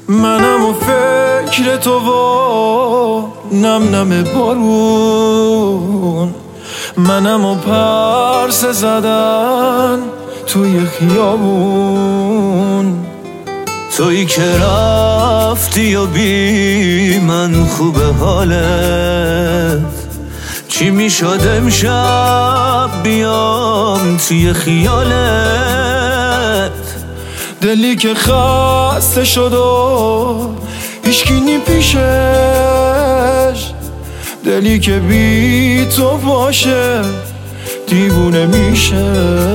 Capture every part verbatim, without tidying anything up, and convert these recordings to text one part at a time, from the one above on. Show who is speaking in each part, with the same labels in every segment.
Speaker 1: منم و فکر تو و نم نم بارون، منم و پرسه زدن توی خیابون.
Speaker 2: تویی که رفتی و بی من خوبه حالت، چی میشد امشب بیام توی خیالت؟
Speaker 1: دلی که خسته شد و هیچکی نی پیشش، دلی که بی تو باشه دیوونه میشه.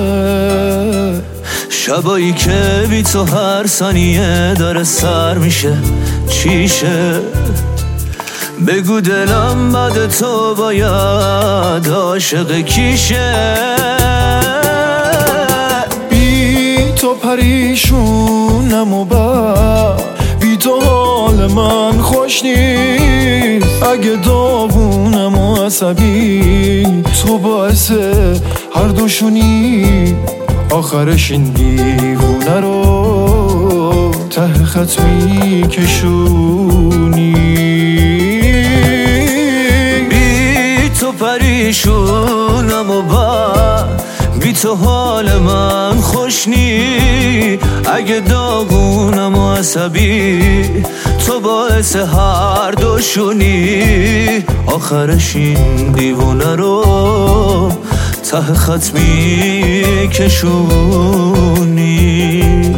Speaker 2: شبایی که بی تو هر ثانیه داره سر میشه، چیشه؟ بگو دلم بعد تو باید عاشق کیشه؟
Speaker 1: بی تو پریشونم و با بی تو حال من خوش نیست. اگه داغونم و عصبی تو باعث هر دوشونی، آخرش این دیوونه رو ته خط میکشونی.
Speaker 2: بی تو پریشونم و بعد بی تو حال من خوش نی. اگه داغونم و عصبی تو باعث هر دوشونی، آخرش این دیوونه رو ته خط میکشونی.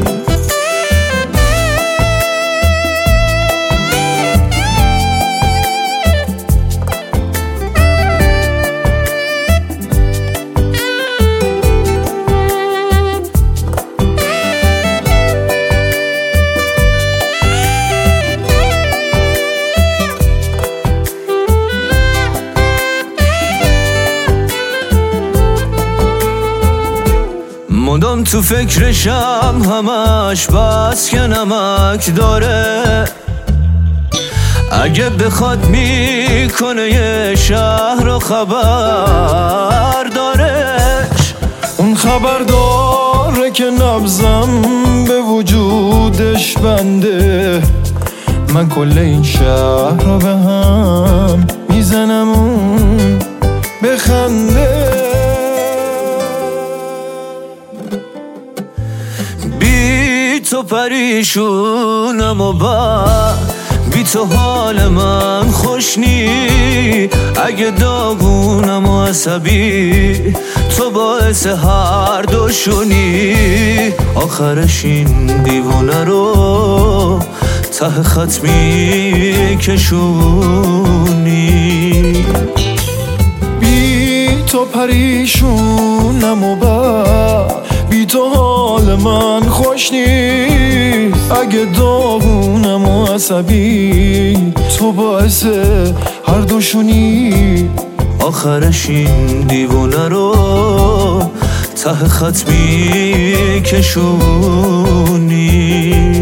Speaker 2: مدام تو فکرشم همش، بس که نمک داره. اگه بخواد میکنه یه شهر رو خبر دارش.
Speaker 1: اون خبر داره که نبضم به وجودش بنده. من کل این شهر رو به هم میزنم اون بخنده.
Speaker 2: بی تو پریشونم و بعد بی تو حال من خوش نی. اگه داغونم و عصبی تو باعث هر دوشونی، آخرش این دیوونه رو ته خط میکشونی.
Speaker 1: بی تو پریشونم و بعد بی تو حال من خوش نیست. اگه داغونم و عصبی تو باعث هر دوشونی،
Speaker 2: آخرش این دیوونه رو ته خط میکشونی.